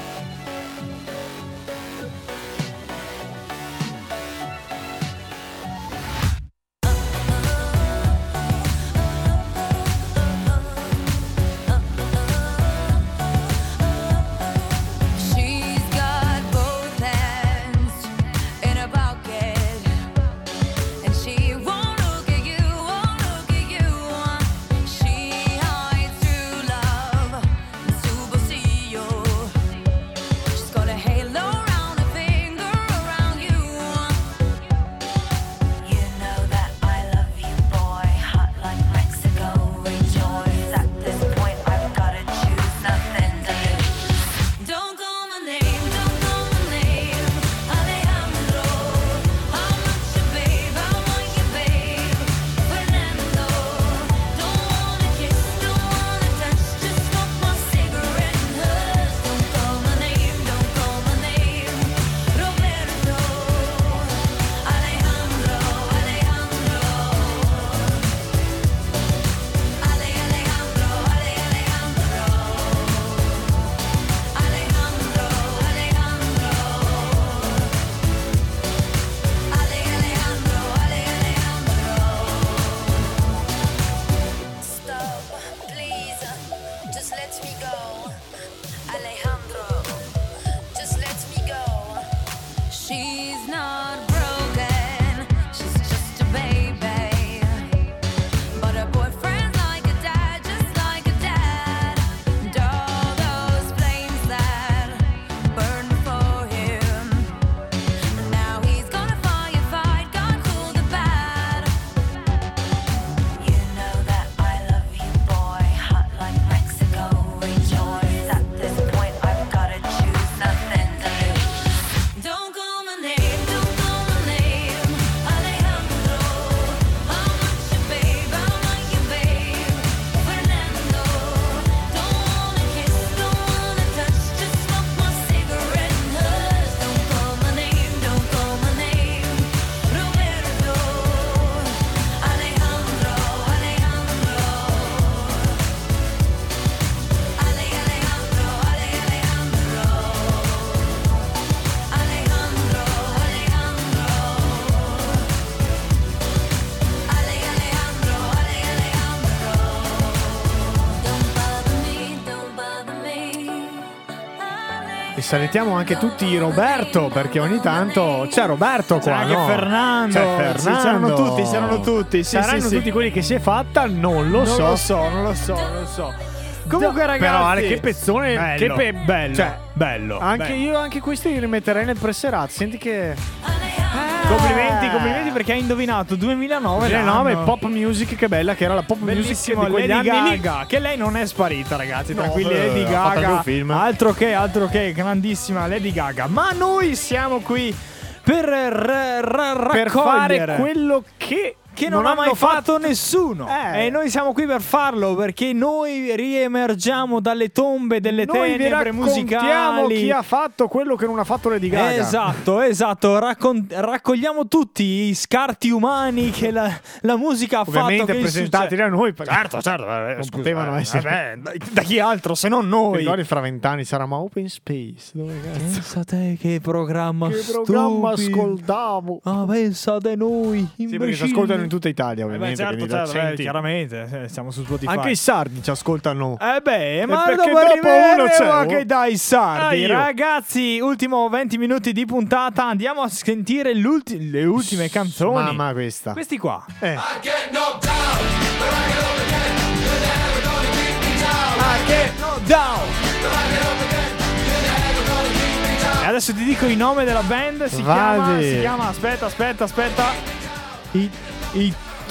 S3: E salutiamo anche tutti Roberto, perché ogni tanto c'è Roberto qua,
S2: anche
S3: no?
S2: Fernando.
S3: C'è Fernando.
S2: Sì, c'erano tutti. Sì,
S3: Saranno
S2: sì,
S3: tutti quelli che si è fatta, non lo so.
S2: Non lo so. Comunque, ragazzi,
S3: però Ale, che pezzone,
S2: bello, bello.
S3: Anche io, anche questi li rimetterei nel presserato. Senti che
S2: Complimenti perché hai indovinato 2009 l'anno.
S3: pop music, che bella che era la pop music
S2: Bellissimo,
S3: di quegli
S2: Lady
S3: anni lì.
S2: Gaga, che lei non è sparita, ragazzi,
S3: No,
S2: tranquilli. Lady
S3: ha fatto anche
S2: Gaga,
S3: un film.
S2: altro che grandissima Lady Gaga. Ma noi siamo qui per
S3: Per
S2: raccogliere
S3: fare quello che
S2: non ha mai fatto nessuno.
S3: Eh.
S2: E noi siamo qui per farlo, perché noi riemergiamo dalle tombe delle
S3: noi vi
S2: tenebre
S3: raccontiamo
S2: musicali.
S3: chi ha fatto quello che non ha fatto Lady Gaga.
S2: Esatto. Raccogliamo tutti i scarti umani che la musica ha
S3: Ovviamente
S2: fatto. Che
S3: presentati da noi.
S2: Certo.
S3: Non potevano essere.
S2: Da chi altro se non
S3: Ti
S2: noi?
S3: ricordi fra 20 anni sarà Open Space? Dove cazzo?
S2: Pensate che programma
S3: Programma
S2: stupido.
S3: ascoltavo.
S2: Pensate noi.
S3: Sì, perché ci
S2: imbecilli.
S3: ascoltano in tutta Italia, ovviamente. quindi da
S2: Certo,
S3: accenti.
S2: chiaramente. Siamo su Spotify.
S3: Anche i sardi ci ascoltano.
S2: Ma
S3: perché
S2: dopo
S3: dopo uno c'è,
S2: arriveremo
S3: oh.
S2: anche dai sardi.
S3: Io.
S2: Ragazzi, ultimo 20 minuti di puntata. Andiamo a sentire le ultime canzoni.
S3: Mamma questa.
S2: Questi qua.
S9: I get knocked down, but I get up again. You're never gonna keep me down.
S2: Down.
S9: But I get up again. You're never gonna keep me down.
S2: E adesso ti dico il nome della band. Si chiama. Aspetta. I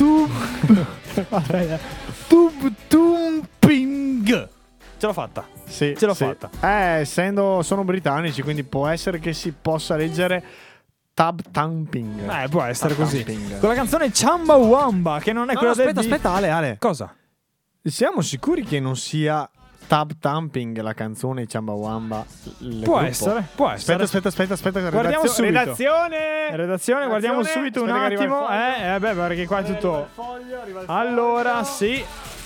S2: Tube Tumping. Ce l'ho fatta.
S3: Sì,
S2: Ce l'ho
S3: sì.
S2: fatta.
S3: Sono britannici, quindi può essere che si possa leggere Tab Thumping.
S2: Può essere
S3: Tab
S2: così.
S3: thumping.
S2: Con la canzone Chamba Wamba, che non è quella del
S3: aspetta, Ale.
S2: Cosa?
S3: Siamo sicuri che non sia Tab Thumping la canzone Chamba Wamba?
S2: Può essere.
S3: Aspetta.
S2: Guardiamo subito.
S3: Redazione,
S2: Guardiamo subito un
S3: Aspetta che
S2: attimo.
S3: arriva il foglio.
S2: Perché qua è tutto.
S3: Arriva il foglio.
S2: Allora, sì.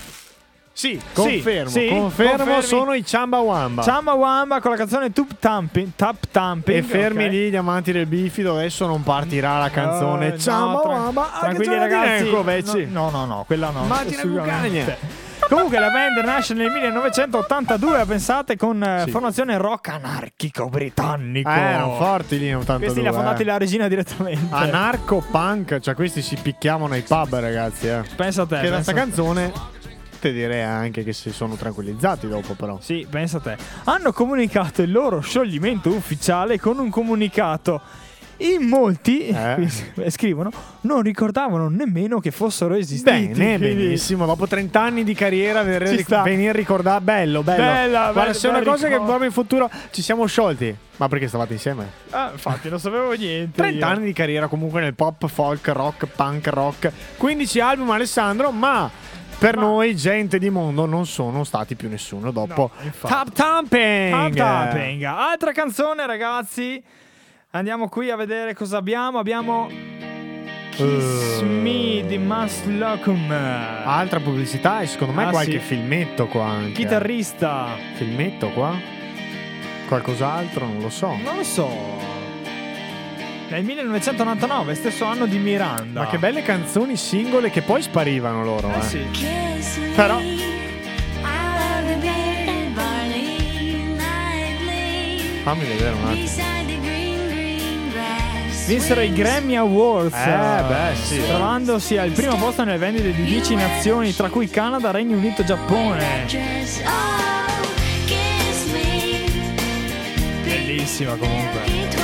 S3: Confermo, sono i Chamba Wamba.
S2: Chamba Wamba con la canzone Tap Thumping.
S3: E fermi
S2: ok.
S3: lì gli amanti del bifido, adesso non partirà la canzone Chamba Wamba.
S2: Tranquilli ragazzi. No, quella no.
S3: Martina
S2: assolutamente. Comunque la band nasce nel 1982, pensate, con formazione rock anarchico britannico.
S3: Erano forti lì in 82.
S2: Questi li ha fondati la regina direttamente.
S3: Anarco-punk, cioè questi si picchiavano ai pub, ragazzi.
S2: Pensa a te.
S3: Che da sta canzone te direi anche che si sono tranquillizzati dopo, però.
S2: Sì, pensa a te. Hanno comunicato il loro scioglimento ufficiale con un comunicato. In molti scrivono non ricordavano nemmeno che fossero esistiti.
S3: Benissimo. Dopo 30 anni di carriera venire ricordato. Bello. Guarda, se è una cosa che proprio in futuro ci siamo sciolti. Ma perché stavate insieme?
S2: Infatti non sapevo niente.
S3: 30 anni di carriera comunque nel pop, folk, rock, punk rock. 15 album, Alessandro, ma per noi, gente di mondo, non sono stati più nessuno dopo Tab Thumping.
S2: Altra canzone, ragazzi. Andiamo qui a vedere cosa abbiamo. Abbiamo Kiss Me di Mas Locum.
S3: Altra pubblicità e secondo me qualche filmetto qua anche.
S2: Chitarrista.
S3: Filmetto qua? Qualcos'altro? Non lo so.
S2: Non lo so. Nel 1999, stesso anno di Miranda.
S3: Ma che belle canzoni singole che poi sparivano loro.
S2: Sì.
S3: Però fammi vedere un attimo.
S2: Vinsero i Grammy Awards,
S3: sì.
S2: trovandosi al primo posto nelle vendite di 10 nazioni, tra cui Canada, Regno Unito e Giappone. Bellissima comunque.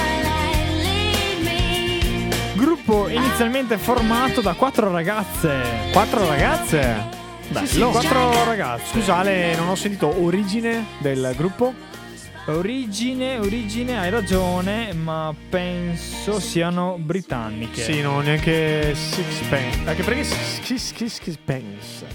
S2: Gruppo inizialmente formato da 4 ragazze.
S3: 4 ragazze? Bello.
S2: Sì, 4 ragazze.
S3: Scusa Ale, non ho sentito origine del gruppo.
S2: Origine, hai ragione, ma penso siano britanniche.
S3: Sì, non neanche Sixpence. Anche perché Sixpence.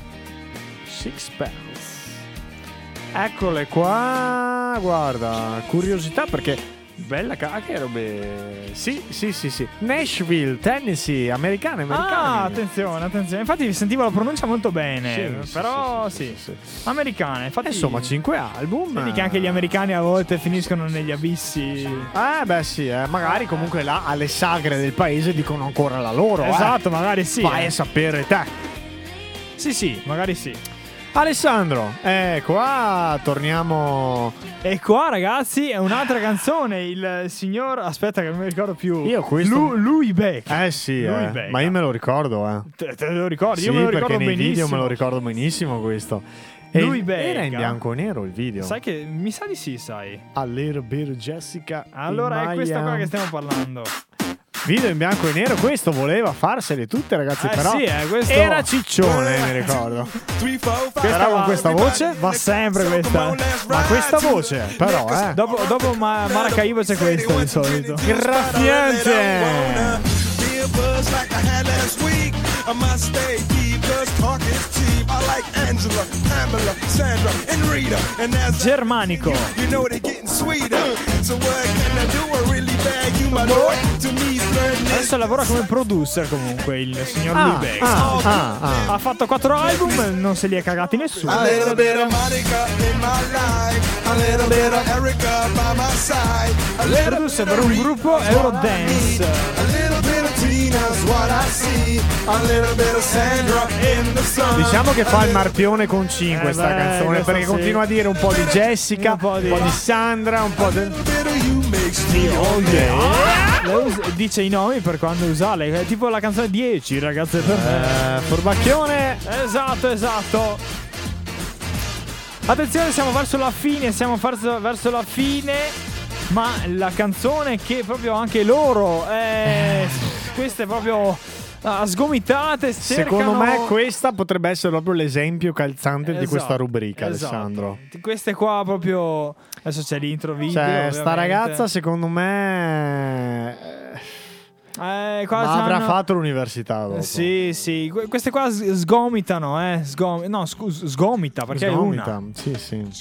S3: Eccole qua. Guarda, curiosità perché bella che robe. Sì. Nashville, Tennessee, americani.
S2: Attenzione. Infatti sentivo la pronuncia molto bene. Però sì. Americane. Infatti,
S3: insomma, 5 album.
S2: Vedi che anche gli americani a volte finiscono negli abissi.
S3: Magari comunque là alle sagre del paese dicono ancora la loro.
S2: Esatto, magari sì.
S3: Vai a sapere te.
S2: Sì, magari sì.
S3: Alessandro, qua torniamo.
S2: E qua, ragazzi, è un'altra canzone. Il signor. Aspetta, che non mi ricordo più.
S3: Io questo.
S2: Louis Beck.
S3: Sì,
S2: Louis Beck.
S3: ma io me lo ricordo,
S2: Te lo ricordi?
S3: Sì,
S2: Io me lo
S3: perché
S2: ricordo
S3: nei
S2: benissimo.
S3: video me lo ricordo benissimo questo.
S2: Louis Beck.
S3: Era in bianco e nero il video.
S2: Sai che mi sa di sì, sai.
S3: A little bit of Jessica.
S2: Allora è questa qua che stiamo parlando.
S3: Video in bianco e nero, questo voleva farsele tutte, ragazzi, però
S2: sì, questo
S3: era ciccione, mi ricordo. Però con questa voce
S2: va sempre questa.
S3: Ma questa voce, però,
S2: Dopo Maracaibo c'è questo di solito.
S3: Graffiante.
S2: Germanico. Adesso lavora come producer comunque il signor Louis Beck. Ha fatto 4 album, non se li è cagati nessuno. Producer per un gruppo Eurodance.
S3: Diciamo che fa il marpione con 5 sta canzone, perché continua a dire un po' di Jessica, un po' di Sandra, un po' di
S2: dice i nomi per quando usarle. È tipo la canzone 10, ragazze, per me.
S3: Furbacchione.
S2: Esatto. Attenzione, siamo verso la fine. Verso la fine. Ma la canzone che proprio anche loro queste proprio sgomitate
S3: secondo me questa potrebbe essere proprio l'esempio calzante di questa rubrica, Alessandro.
S2: Queste qua proprio. Adesso c'è l'intro video,
S3: cioè sta ragazza secondo me avrà fatto l'università dopo.
S2: Sì, queste qua sgomitano, sgomita perché
S3: sgomita.
S2: è una.
S3: Sì.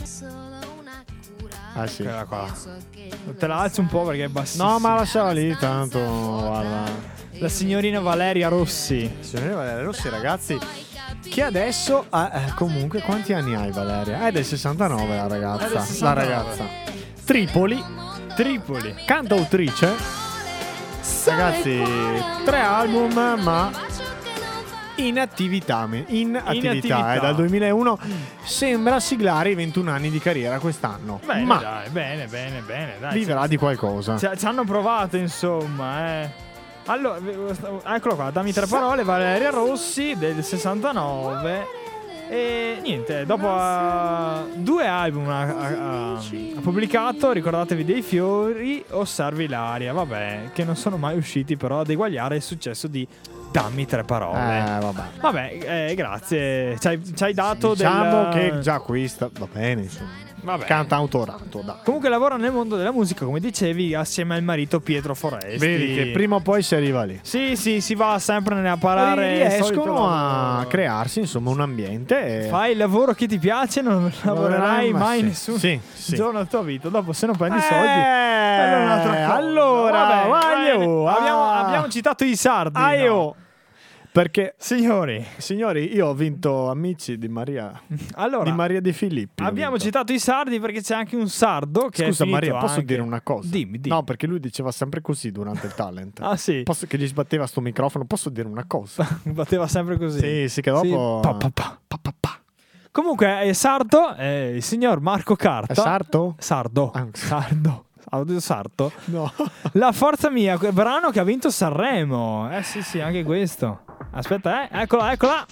S3: Sì.
S2: Quella qua. Te la alzo un po' perché è bassissima.
S3: No, ma lasciala lì, tanto guarda.
S2: La signorina Valeria Rossi.
S3: Signorina Valeria Rossi, ragazzi, che adesso comunque quanti anni hai, Valeria? È del 69 la ragazza.
S2: Del 69.
S3: La ragazza. Tripoli. Cantautrice. Ragazzi, 3 album, ma in attività. È dal 2001. Sembra siglare i 21 anni di carriera quest'anno.
S2: Bene,
S3: ma
S2: dai, bene, dai.
S3: vivrà di qualcosa.
S2: Ci hanno provato, insomma, Allora, eccolo qua, dammi 3 parole. Valeria Rossi del 69. E niente, dopo 2 album ha pubblicato Ricordatevi dei fiori, Osservi l'aria. Vabbè, che non sono mai usciti però ad eguagliare il successo di Dammi 3 parole. Vabbè, grazie. Ci hai dato
S3: diciamo che già questa va bene, insomma.
S2: Vabbè.
S3: Cantautorato, dai.
S2: Comunque lavora nel mondo della musica, come dicevi, assieme al marito Pietro Foresti.
S3: Vedi che prima o poi si arriva lì.
S2: Sì, si va sempre a parare.
S3: Riescono a crearsi, insomma, un ambiente.
S2: Fai il lavoro che ti piace, non lavorerai mai nessun giorno della tua vita. Dopo, se non prendi soldi, è un'altra cosa.
S3: Allora,
S2: abbiamo citato i sardi.
S3: Perché
S2: signori,
S3: io ho vinto Amici di Maria.
S2: Allora,
S3: di Maria De Filippi.
S2: Abbiamo citato i sardi perché c'è anche un sardo che
S3: scusa,
S2: è
S3: Maria, posso
S2: anche...
S3: dire una cosa?
S2: Dimmi.
S3: No, perché lui diceva sempre così durante il talent.
S2: Sì.
S3: Che gli sbatteva sto microfono. Posso dire una cosa?
S2: Batteva sempre così.
S3: Sì, che dopo
S2: Comunque è sardo, il signor Marco Carta.
S3: È sardo?
S2: Sardo. Sardo.
S3: No.
S2: La forza mia, quel brano che ha vinto Sanremo. Sì, anche questo. Aspetta, eccola.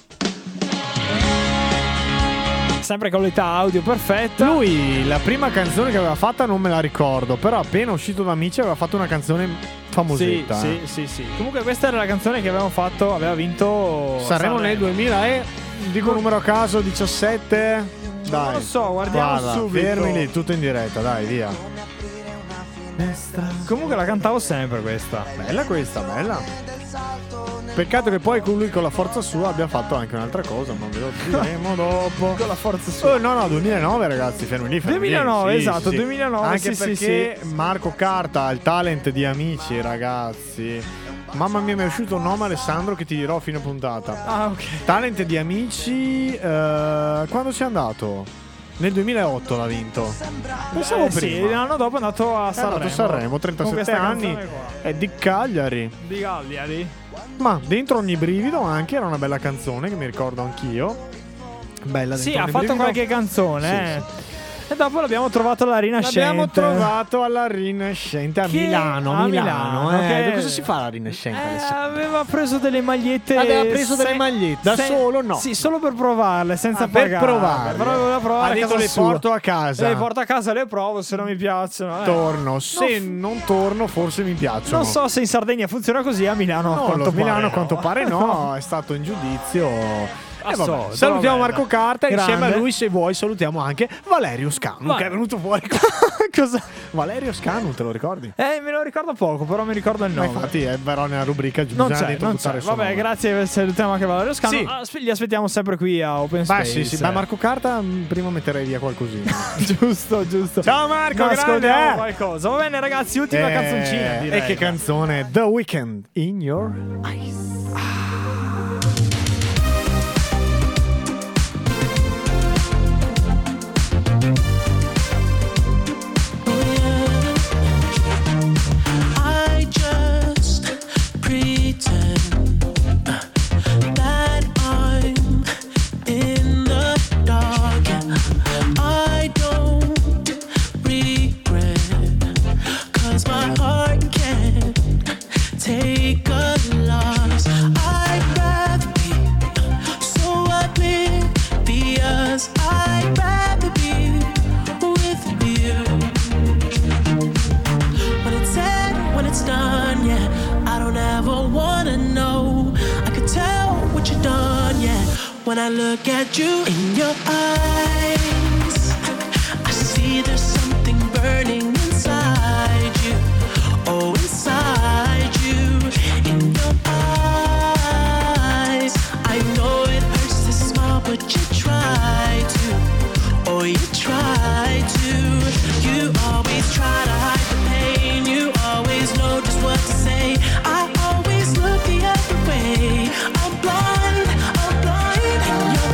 S2: Sempre qualità audio perfetta.
S3: Lui, la prima canzone che aveva fatta non me la ricordo, però appena uscito da Amici aveva fatto una canzone famosetta.
S2: Sì. Comunque questa era la canzone che aveva vinto
S3: Sanremo nel 2000 e dico numero a caso 17. Dai.
S2: Non lo so, guardiamo subito.
S3: Fermi lì, tutto in diretta, dai, via.
S2: Comunque la cantavo sempre questa.
S3: Bella questa, bella. Peccato che poi lui con la forza sua abbia fatto anche un'altra cosa, ma ve lo diremo dopo.
S2: Con la forza sua.
S3: No, 2009 ragazzi, fermi lì.
S2: 2009,
S3: lì.
S2: esatto,
S3: sì.
S2: 2009.
S3: Anche perché
S2: sì.
S3: Marco Carta ha il talent di Amici, ragazzi. Mamma mia, mi è uscito un nome, Alessandro, che ti dirò a fine puntata.
S2: Ok.
S3: Talent di Amici, quando c'è andato? Nel 2008 l'ha vinto. Pensavo prima.
S2: Sì, l'anno dopo è andato a Sanremo.
S3: 37 anni. È di Cagliari.
S2: Di Cagliari.
S3: Ma dentro ogni brivido anche era una bella canzone che mi ricordo anch'io. Bella.
S2: Sì,
S3: dentro
S2: ha
S3: un
S2: fatto
S3: brivido.
S2: qualche canzone.
S3: Sì.
S2: E dopo l'abbiamo trovato alla Rinascente.
S3: L'abbiamo trovato alla Rinascente a
S2: Che-
S3: Milano.
S2: a Milano, che-
S3: Cosa si fa alla Rinascente? Alessandro?
S2: Aveva preso delle magliette.
S3: Aveva preso delle magliette da solo? No.
S2: Sì, solo per provarle, senza
S3: per
S2: pagare.
S3: provarle.
S2: Però voleva provare
S3: Ha
S2: a
S3: detto,
S2: casa
S3: le
S2: sua.
S3: porto a casa.
S2: Le porto a casa, le provo, se non mi piacciono.
S3: Torno. Se non torno, forse mi piacciono.
S2: Non so se in Sardegna funziona così, a Milano
S3: No,
S2: a quanto
S3: lo Milano
S2: pare
S3: a quanto
S2: no.
S3: pare no, è stato in giudizio. Vabbè,
S2: Assolto,
S3: salutiamo
S2: vabbè,
S3: Marco Carta e
S2: grande.
S3: insieme a lui, se vuoi, salutiamo anche Valerio Scanu,
S2: Vai.
S3: che è venuto fuori. Cosa? Valerio Scanu, te lo ricordi?
S2: Me lo ricordo poco, però mi ricordo il
S3: Ma
S2: nome.
S3: infatti è però nella rubrica
S2: Non
S3: bisogna
S2: c'è,
S3: dentro
S2: non
S3: buttare
S2: c'è.
S3: il suo
S2: Vabbè,
S3: nome.
S2: grazie, salutiamo anche Valerio Scanu.
S3: Sì.
S2: Li aspettiamo sempre qui a Open
S3: Beh,
S2: Space.
S3: sì, ma Marco Carta prima metterei via qualcosina.
S2: giusto.
S3: Ciao Marco,
S2: No,
S3: grande,
S2: ascoltiamo qualcosa. Va bene, ragazzi, ultima canzoncina. Direi.
S3: E che canzone? The Weeknd, In Your Eyes.
S10: I just pretend that I'm in the dark. I don't regret, 'cause my heart can't take a loss. I'd rather be so oblivious. I'd rather be with you. When it's said, when it's done, yeah, I don't ever wanna know. I could tell what you've done, yeah. When I look at you in your eyes, I see there's something burning inside you. Oh, inside you, in your eyes. I know it hurts to smile, but you try to. Oh, you try to. You always try to hide the pain. You always know just what to say. I always look the other way. I'm blind in your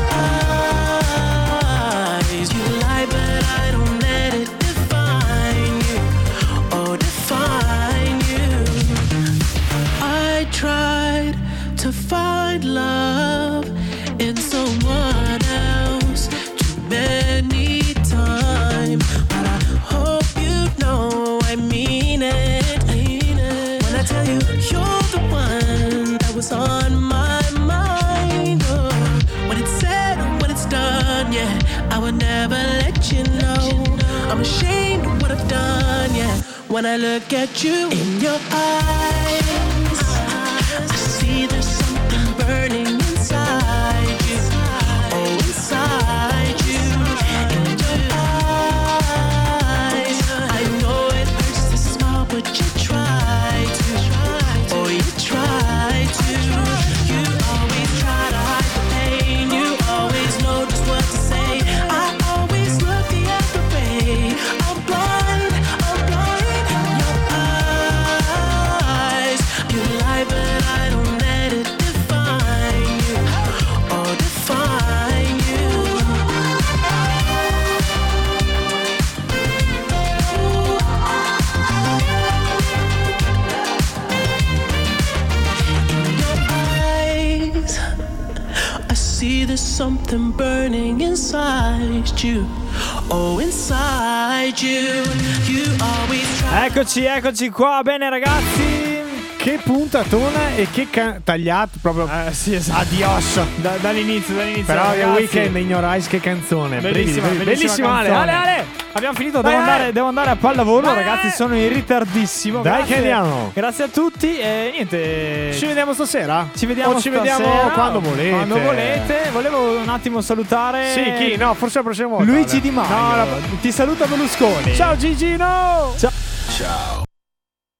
S10: eyes. You lie, but I don't let it define you. Oh, define you. I tried to find love in someone else too many times, but I hope you know I mean it. When I tell you you're the one that was on my mind. Oh, when it's said and when it's done, yeah, I would never let you know. I'm ashamed of what I've done, yeah. When I look at you in your eyes, I see there's something burning inside you. Oh, inside you, in your eyes. I know it hurts to smile, but you try to. Oh, you try to. You always try to hide the pain. You always know just what to say. I always look the other way. I'm blind in your eyes. You lie, but I don't let it define you. Oh, define you. In your eyes, I see there's something burning inside you. Oh, inside you. You always try.
S2: Eccoci qua. Bene, ragazzi.
S3: Che puntatona e che tagliato proprio.
S2: Sì, esatto.
S3: Adios.
S2: Dall'inizio.
S3: Però The
S2: ragazzi.
S3: Weeknd in Your Eyes, che canzone.
S2: Bellissima Ale.
S3: canzone.
S2: Ale. Abbiamo finito,
S3: Dai,
S2: devo andare a pallavolo,
S3: Dai.
S2: ragazzi, sono in ritardissimo.
S3: Dai,
S2: Grazie.
S3: che andiamo.
S2: Grazie a tutti e niente.
S3: Ci vediamo stasera?
S2: Ci vediamo
S3: O ci vediamo
S2: stasera,
S3: quando volete.
S2: Quando volete. Volevo un attimo salutare.
S3: Sì, chi? No, forse la prossima volta.
S2: Luigi Di Maio.
S3: No,
S2: Ti saluta Berlusconi.
S3: Ciao Gigino.
S2: Ciao.
S9: Ciao.